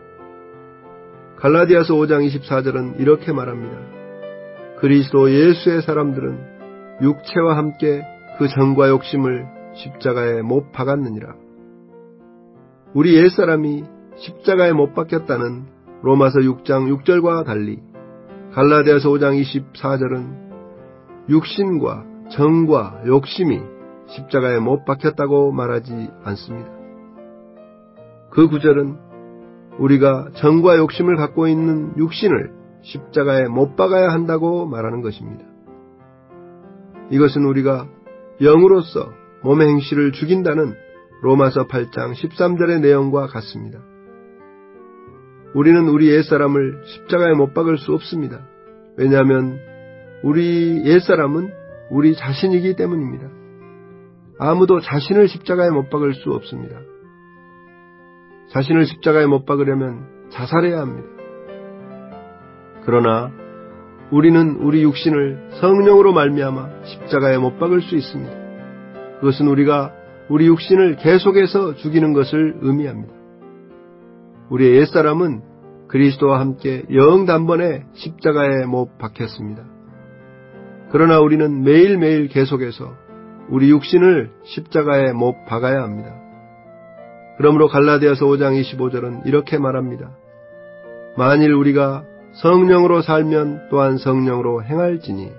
갈라디아서 오 장 이십사 절은 이렇게 말합니다. 그리스도 예수의 사람들은 육체와 함께 그 정과 욕심을 십자가에 못 박았느니라. 우리 옛사람이 십자가에 못 박혔다는 로마서 육 장 육 절과 달리 갈라디아서 오 장 이십사 절은 육신과 정과 욕심이 십자가에 못 박혔다고 말하지 않습니다. 그 구절은 우리가 정과 욕심을 갖고 있는 육신을 십자가에 못 박아야 한다고 말하는 것입니다. 이것은 우리가 영으로서 몸의 행실을 죽인다는 로마서 팔 장 십삼 절의 내용과 같습니다. 우리는 우리 옛사람을 십자가에 못 박을 수 없습니다. 왜냐하면 우리 옛사람은 우리 자신이기 때문입니다. 아무도 자신을 십자가에 못 박을 수 없습니다. 자신을 십자가에 못 박으려면 자살해야 합니다. 그러나 우리는 우리 육신을 성령으로 말미암아 십자가에 못 박을 수 있습니다. 그것은 우리가 우리 육신을 계속해서 죽이는 것을 의미합니다. 우리의 옛사람은 그리스도와 함께 영단번에 십자가에 못 박혔습니다. 그러나 우리는 매일매일 계속해서 우리 육신을 십자가에 못 박아야 합니다. 그러므로 갈라디아서 오 장 이십오 절은 이렇게 말합니다. 만일 우리가 성령으로 살면 또한 성령으로 행할지니.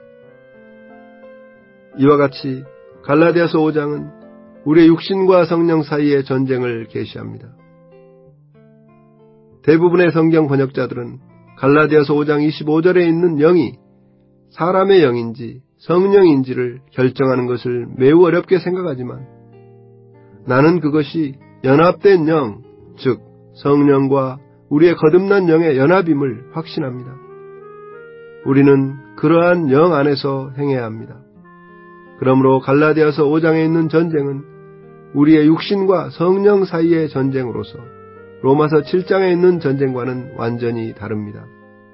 이와 같이 갈라디아서 오 장은 우리의 육신과 성령 사이의 전쟁을 계시합니다. 대부분의 성경 번역자들은 갈라디아서 오 장 이십오 절에 있는 영이 사람의 영인지 성령인지를 결정하는 것을 매우 어렵게 생각하지만 나는 그것이 연합된 영, 즉 성령과 우리의 거듭난 영의 연합임을 확신합니다. 우리는 그러한 영 안에서 행해야 합니다. 그러므로 갈라디아서 오 장에 있는 전쟁은 우리의 육신과 성령 사이의 전쟁으로서 로마서 칠 장에 있는 전쟁과는 완전히 다릅니다.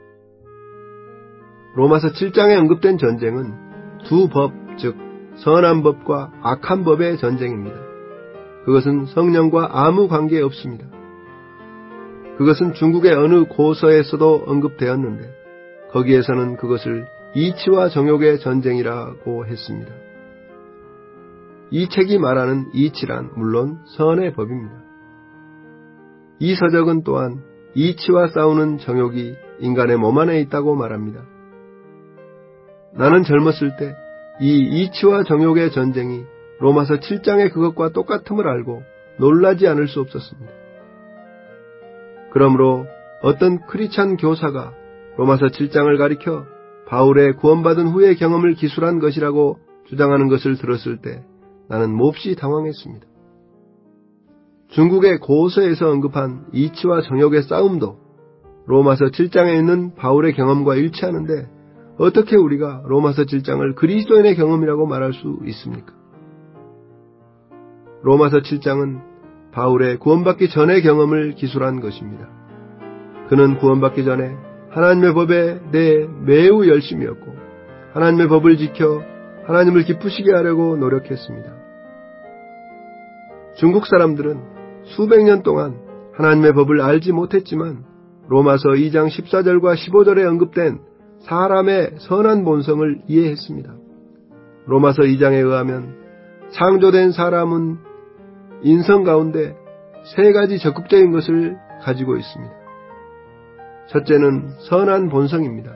로마서 칠 장에 언급된 전쟁은 두 법, 즉 선한 법과 악한 법의 전쟁입니다. 그것은 성령과 아무 관계 없습니다. 그것은 중국의 어느 고서에서도 언급되었는데 거기에서는 그것을 이치와 정욕의 전쟁이라고 했습니다. 이 책이 말하는 이치란 물론 선의 법입니다. 이 서적은 또한 이치와 싸우는 정욕이 인간의 몸 안에 있다고 말합니다. 나는 젊었을 때 이 이치와 정욕의 전쟁이 로마서 칠 장의 그것과 똑같음을 알고 놀라지 않을 수 없었습니다. 그러므로 어떤 크리스찬 교사가 로마서 칠 장을 가리켜 바울의 구원받은 후의 경험을 기술한 것이라고 주장하는 것을 들었을 때 나는 몹시 당황했습니다. 중국의 고서에서 언급한 이치와 정욕의 싸움도 로마서 칠 장에 있는 바울의 경험과 일치하는데 어떻게 우리가 로마서 칠 장을 그리스도인의 경험이라고 말할 수 있습니까? 로마서 칠 장은 바울의 구원받기 전의 경험을 기술한 것입니다. 그는 구원받기 전에 하나님의 법에 대해 매우 열심이었고 하나님의 법을 지켜 하나님을 기쁘시게 하려고 노력했습니다. 중국 사람들은 수백 년 동안 하나님의 법을 알지 못했지만 로마서 이 장 십사 절과 십오 절에 언급된 사람의 선한 본성을 이해했습니다. 로마서 이 장에 의하면 창조된 사람은 인성 가운데 세 가지 적극적인 것을 가지고 있습니다. 첫째는 선한 본성입니다.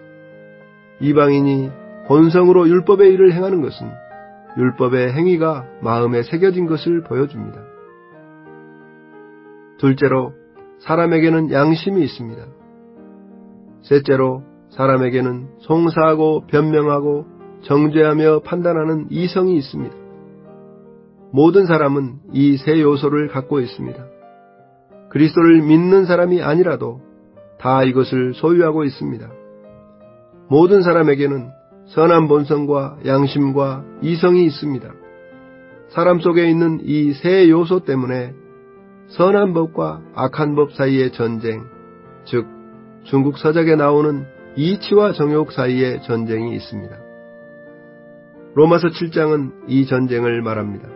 이방인이 본성으로 율법의 일을 행하는 것은 율법의 행위가 마음에 새겨진 것을 보여줍니다. 둘째로 사람에게는 양심이 있습니다. 셋째로 사람에게는 송사하고 변명하고 정죄하며 판단하는 이성이 있습니다. 모든 사람은 이 세 요소를 갖고 있습니다. 그리스도를 믿는 사람이 아니라도 다 이것을 소유하고 있습니다. 모든 사람에게는 선한 본성과 양심과 이성이 있습니다. 사람 속에 있는 이 세 요소 때문에 선한 법과 악한 법 사이의 전쟁, 즉 중국 서적에 나오는 이치와 정욕 사이의 전쟁이 있습니다. 로마서 칠 장은 이 전쟁을 말합니다.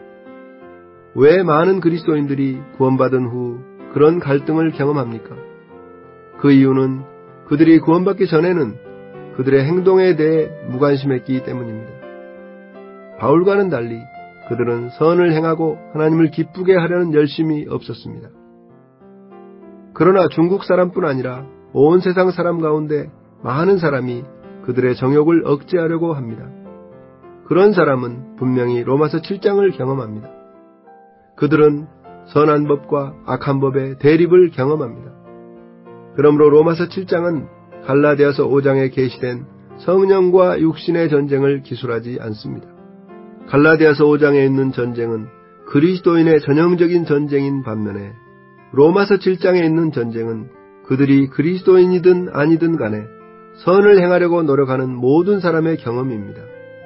왜 많은 그리스도인들이 구원받은 후 그런 갈등을 경험합니까? 그 이유는 그들이 구원받기 전에는 그들의 행동에 대해 무관심했기 때문입니다. 바울과는 달리 그들은 선을 행하고 하나님을 기쁘게 하려는 열심이 없었습니다. 그러나 중국 사람뿐 아니라 온 세상 사람 가운데 많은 사람이 그들의 정욕을 억제하려고 합니다. 그런 사람은 분명히 로마서 칠 장을 경험합니다. 그들은 선한 법과 악한 법의 대립을 경험합니다. 그러므로 로마서 칠 장은 갈라디아서 오 장에 계시된 성령과 육신의 전쟁을 기술하지 않습니다. 갈라디아서 오 장에 있는 전쟁은 그리스도인의 전형적인 전쟁인 반면에 로마서 칠 장에 있는 전쟁은 그들이 그리스도인이든 아니든 간에 선을 행하려고 노력하는 모든 사람의 경험입니다.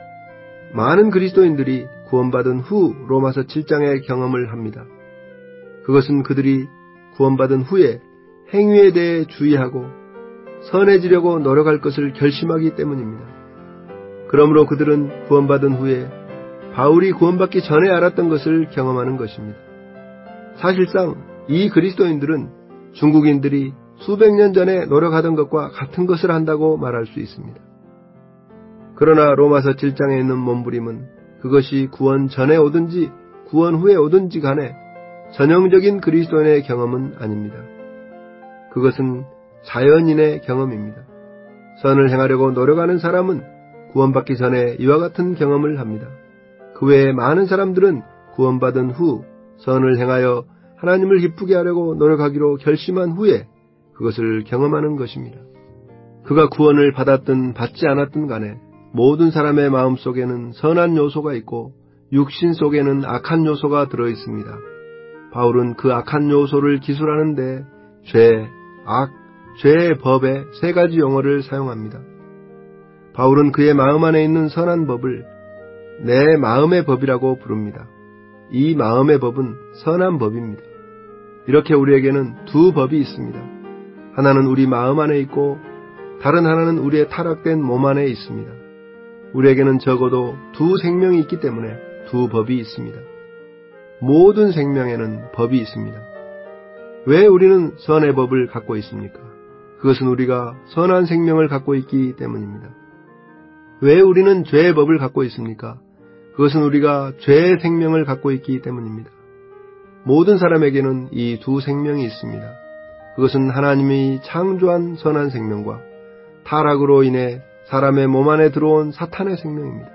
많은 그리스도인들이 구원받은 후 로마서 칠 장의 경험을 합니다. 그것은 그들이 구원받은 후에 행위에 대해 주의하고 선해지려고 노력할 것을 결심하기 때문입니다. 그러므로 그들은 구원받은 후에 바울이 구원받기 전에 알았던 것을 경험하는 것입니다. 사실상 이 그리스도인들은 중국인들이 수백 년 전에 노력하던 것과 같은 것을 한다고 말할 수 있습니다. 그러나 로마서 칠 장에 있는 몸부림은 그것이 구원 전에 오든지 구원 후에 오든지 간에 전형적인 그리스도인의 경험은 아닙니다. 그것은 자연인의 경험입니다. 선을 행하려고 노력하는 사람은 구원받기 전에 이와 같은 경험을 합니다. 그 외에 많은 사람들은 구원받은 후 선을 행하여 하나님을 기쁘게 하려고 노력하기로 결심한 후에 그것을 경험하는 것입니다. 그가 구원을 받았든 받지 않았든 간에 모든 사람의 마음 속에는 선한 요소가 있고 육신 속에는 악한 요소가 들어있습니다. 바울은 그 악한 요소를 기술하는데 죄, 악, 죄의 법의 세 가지 용어를 사용합니다. 바울은 그의 마음 안에 있는 선한 법을 내 마음의 법이라고 부릅니다. 이 마음의 법은 선한 법입니다. 이렇게 우리에게는 두 법이 있습니다. 하나는 우리 마음 안에 있고 다른 하나는 우리의 타락된 몸 안에 있습니다. 우리에게는 적어도 두 생명이 있기 때문에 두 법이 있습니다. 모든 생명에는 법이 있습니다. 왜 우리는 선의 법을 갖고 있습니까? 그것은 우리가 선한 생명을 갖고 있기 때문입니다. 왜 우리는 죄의 법을 갖고 있습니까? 그것은 우리가 죄의 생명을 갖고 있기 때문입니다. 모든 사람에게는 이 두 생명이 있습니다. 그것은 하나님이 창조한 선한 생명과 타락으로 인해 사람의 몸 안에 들어온 사탄의 생명입니다.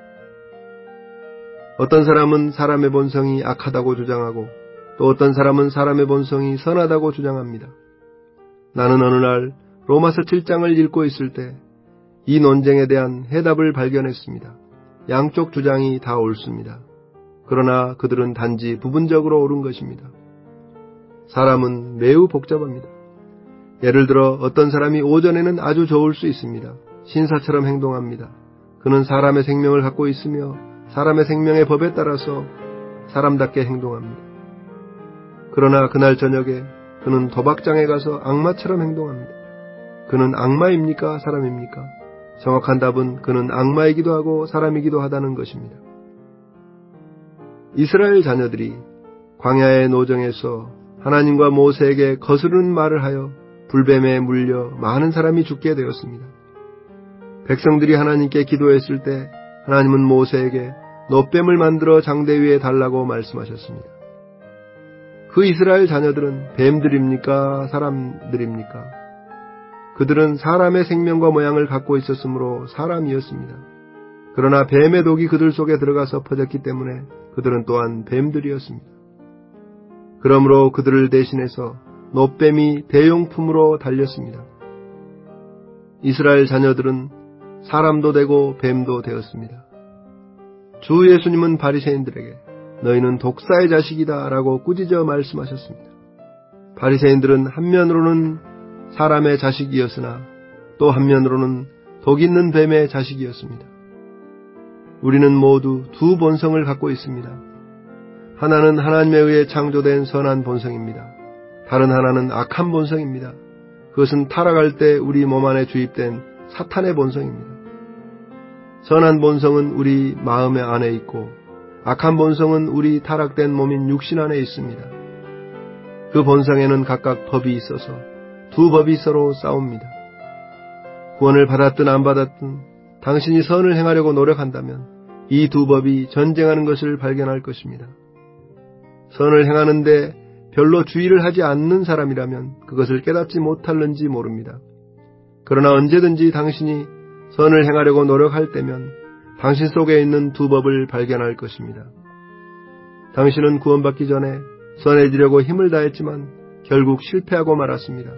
어떤 사람은 사람의 본성이 악하다고 주장하고 또 어떤 사람은 사람의 본성이 선하다고 주장합니다. 나는 어느 날 로마서 칠 장을 읽고 있을 때 이 논쟁에 대한 해답을 발견했습니다. 양쪽 주장이 다 옳습니다. 그러나 그들은 단지 부분적으로 옳은 것입니다. 사람은 매우 복잡합니다. 예를 들어 어떤 사람이 오전에는 아주 좋을 수 있습니다. 신사처럼 행동합니다. 그는 사람의 생명을 갖고 있으며 사람의 생명의 법에 따라서 사람답게 행동합니다. 그러나 그날 저녁에 그는 도박장에 가서 악마처럼 행동합니다. 그는 악마입니까? 사람입니까? 정확한 답은 그는 악마이기도 하고 사람이기도 하다는 것입니다. 이스라엘 자녀들이 광야의 노정에서 하나님과 모세에게 거스르는 말을 하여 불뱀에 물려 많은 사람이 죽게 되었습니다. 백성들이 하나님께 기도했을 때 하나님은 모세에게 놋뱀을 만들어 장대 위에 달라고 말씀하셨습니다. 그 이스라엘 자녀들은 뱀들입니까? 사람들입니까? 그들은 사람의 생명과 모양을 갖고 있었으므로 사람이었습니다. 그러나 뱀의 독이 그들 속에 들어가서 퍼졌기 때문에 그들은 또한 뱀들이었습니다. 그러므로 그들을 대신해서 놋뱀이 대용품으로 달렸습니다. 이스라엘 자녀들은 사람도 되고 뱀도 되었습니다. 주 예수님은 바리새인들에게 너희는 독사의 자식이다 라고 꾸짖어 말씀하셨습니다. 바리새인들은 한면으로는 사람의 자식이었으나 또 한면으로는 독 있는 뱀의 자식이었습니다. 우리는 모두 두 본성을 갖고 있습니다. 하나는 하나님에 의해 창조된 선한 본성입니다. 다른 하나는 악한 본성입니다. 그것은 타락할 때 우리 몸 안에 주입된 사탄의 본성입니다. 선한 본성은 우리 마음 안에 있고 악한 본성은 우리 타락된 몸인 육신 안에 있습니다. 그 본성에는 각각 법이 있어서 두 법이 서로 싸웁니다. 구원을 받았든 안 받았든 당신이 선을 행하려고 노력한다면 이 두 법이 전쟁하는 것을 발견할 것입니다. 선을 행하는데 별로 주의를 하지 않는 사람이라면 그것을 깨닫지 못할는지 모릅니다. 그러나 언제든지 당신이 선을 행하려고 노력할 때면 당신 속에 있는 두 법을 발견할 것입니다. 당신은 구원받기 전에 선해지려고 힘을 다했지만 결국 실패하고 말았습니다.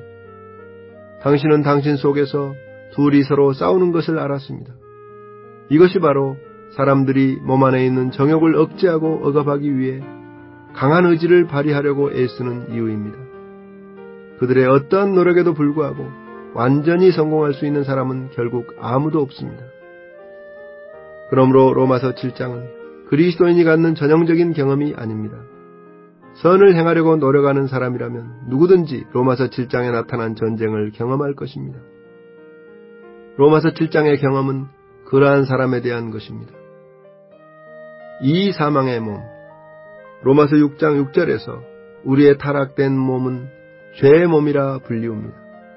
당신은 당신 속에서 둘이 서로 싸우는 것을 알았습니다. 이것이 바로 사람들이 몸 안에 있는 정욕을 억제하고 억압하기 위해 강한 의지를 발휘하려고 애쓰는 이유입니다. 그들의 어떠한 노력에도 불구하고 완전히 성공할 수 있는 사람은 결국 아무도 없습니다. 그러므로 로마서 칠 장은 그리스도인이 갖는 전형적인 경험이 아닙니다. 선을 행하려고 노력하는 사람이라면 누구든지 로마서 칠 장에 나타난 전쟁을 경험할 것입니다. 로마서 칠 장의 경험은 그러한 사람에 대한 것입니다. 이 사망의 몸, 로마서 육 장 육 절에서 우리의 타락된 몸은 죄의 몸이라 불리웁니다.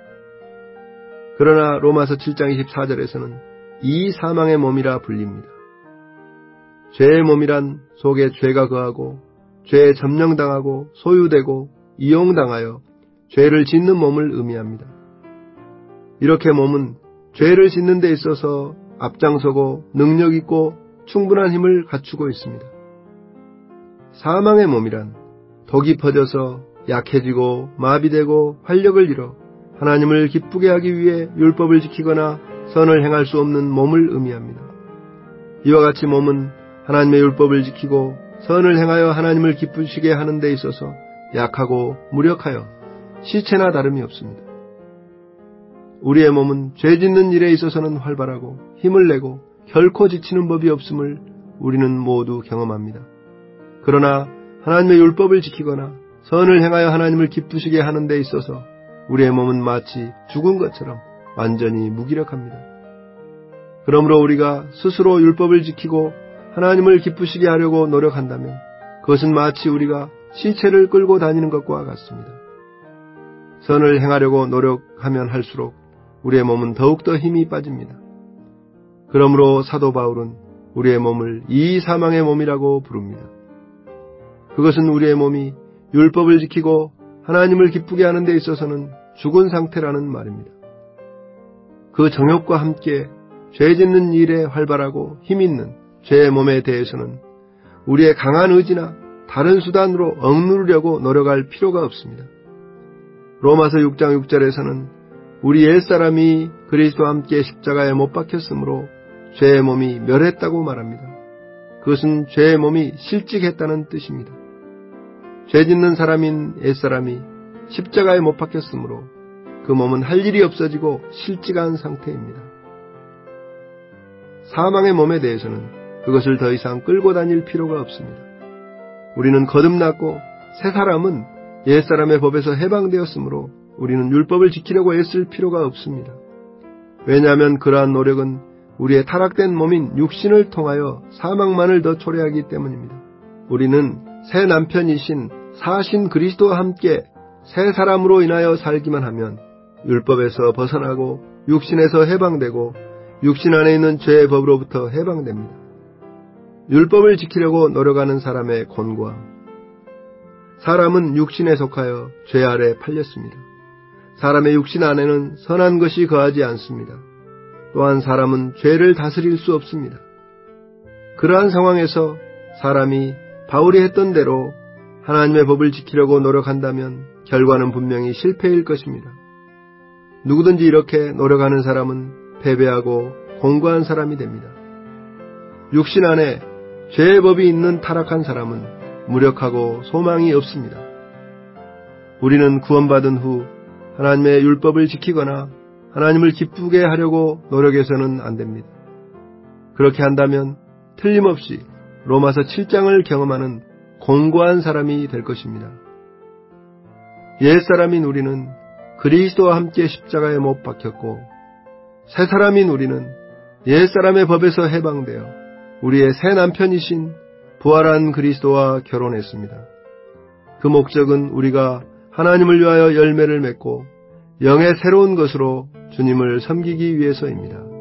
그러나 로마서 칠 장 이십사 절에서는 이 사망의 몸이라 불립니다. 죄의 몸이란 속에 죄가 거하고 죄에 점령당하고 소유되고 이용당하여 죄를 짓는 몸을 의미합니다. 이렇게 몸은 죄를 짓는 데 있어서 앞장서고 능력 있고 충분한 힘을 갖추고 있습니다. 사망의 몸이란 독이 퍼져서 약해지고 마비되고 활력을 잃어 하나님을 기쁘게 하기 위해 율법을 지키거나 선을 행할 수 없는 몸을 의미합니다. 이와 같이 몸은 하나님의 율법을 지키고 선을 행하여 하나님을 기쁘시게 하는 데 있어서 약하고 무력하여 시체나 다름이 없습니다. 우리의 몸은 죄 짓는 일에 있어서는 활발하고 힘을 내고 결코 지치는 법이 없음을 우리는 모두 경험합니다. 그러나 하나님의 율법을 지키거나 선을 행하여 하나님을 기쁘시게 하는 데 있어서 우리의 몸은 마치 죽은 것처럼 완전히 무기력합니다. 그러므로 우리가 스스로 율법을 지키고 하나님을 기쁘시게 하려고 노력한다면 그것은 마치 우리가 시체를 끌고 다니는 것과 같습니다. 선을 행하려고 노력하면 할수록 우리의 몸은 더욱더 힘이 빠집니다. 그러므로 사도 바울은 우리의 몸을 이 사망의 몸이라고 부릅니다. 그것은 우리의 몸이 율법을 지키고 하나님을 기쁘게 하는 데 있어서는 죽은 상태라는 말입니다. 그 정욕과 함께 죄 짓는 일에 활발하고 힘있는 죄의 몸에 대해서는 우리의 강한 의지나 다른 수단으로 억누르려고 노력할 필요가 없습니다. 로마서 육 장 육 절에서는 우리 옛사람이 그리스도와 함께 십자가에 못 박혔으므로 죄의 몸이 멸했다고 말합니다. 그것은 죄의 몸이 실직했다는 뜻입니다. 죄 짓는 사람인 옛사람이 십자가에 못 박혔으므로 그 몸은 할 일이 없어지고 실직한 상태입니다. 사망의 몸에 대해서는 그것을 더 이상 끌고 다닐 필요가 없습니다. 우리는 거듭났고 새 사람은 옛사람의 법에서 해방되었으므로 우리는 율법을 지키려고 애쓸 필요가 없습니다. 왜냐하면 그러한 노력은 우리의 타락된 몸인 육신을 통하여 사망만을 더 초래하기 때문입니다. 우리는 새 남편이신 사신 그리스도와 함께 새 사람으로 인하여 살기만 하면 율법에서 벗어나고 육신에서 해방되고 육신 안에 있는 죄의 법으로부터 해방됩니다. 율법을 지키려고 노력하는 사람의 곤고함. 사람은 육신에 속하여 죄 아래 팔렸습니다. 사람의 육신 안에는 선한 것이 거하지 않습니다. 또한 사람은 죄를 다스릴 수 없습니다. 그러한 상황에서 사람이 바울이 했던 대로 하나님의 법을 지키려고 노력한다면 결과는 분명히 실패일 것입니다. 누구든지 이렇게 노력하는 사람은 패배하고 공고한 사람이 됩니다. 육신 안에 죄의 법이 있는 타락한 사람은 무력하고 소망이 없습니다. 우리는 구원받은 후 하나님의 율법을 지키거나 하나님을 기쁘게 하려고 노력해서는 안 됩니다. 그렇게 한다면 틀림없이 로마서 칠 장을 경험하는 공고한 사람이 될 것입니다. 옛사람인 우리는 그리스도와 함께 십자가에 못 박혔고 새 사람인 우리는 옛사람의 법에서 해방되어 우리의 새 남편이신 부활한 그리스도와 결혼했습니다. 그 목적은 우리가 하나님을 위하여 열매를 맺고 영의 새로운 것으로 주님을 섬기기 위해서입니다.